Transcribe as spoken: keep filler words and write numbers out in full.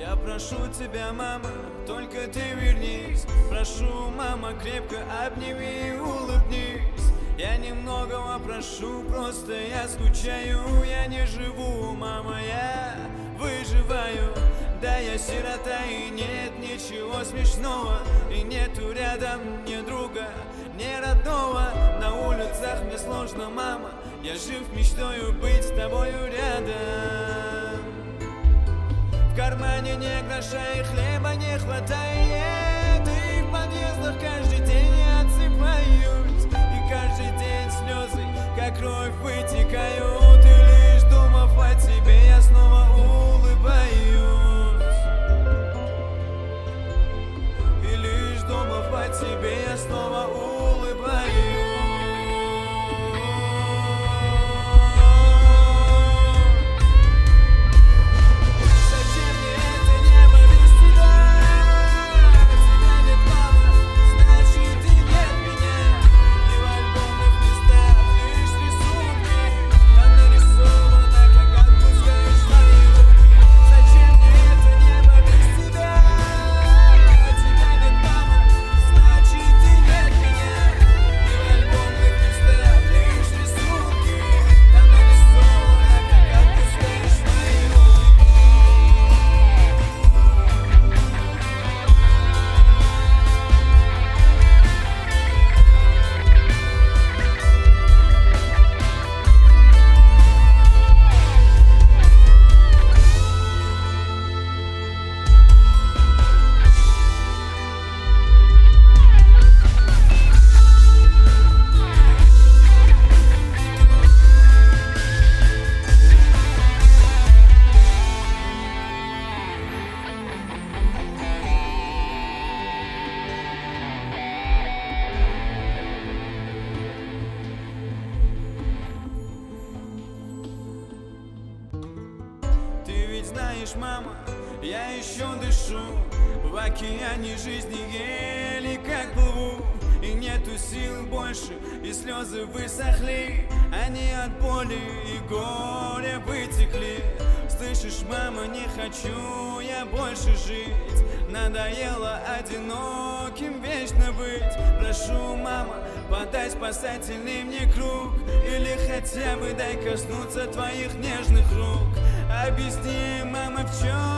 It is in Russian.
Я прошу тебя, мама, только ты вернись. Прошу, мама, крепко обними и улыбнись. Я немногого прошу, просто я скучаю. Я не живу, мама, я выживаю. Да, я сирота, и нет ничего смешного. И нету рядом ни друга, ни родного. На улицах мне сложно, мама, я жив мечтою быть с тобою рядом. В кармане не гроша и хлеба не хватает. И в подъездах каждый день я отсыпаюсь. И каждый день слезы, как кровь, вытекают. И лишь думав о тебе, я снова улыбаюсь. И лишь думав о тебе, я снова улыбаюсь. Знаешь, мама, я еще дышу в океане жизни, еле как плыву. И нету сил больше, и слезы высохли. Они от боли и горя вытекли. Слышишь, мама, не хочу я больше жить. Надоело одиноким вечно быть. Прошу, мама, подай спасательный мне круг. Или хотя бы дай коснуться твоих нежных рук. Объясни, мама, в чем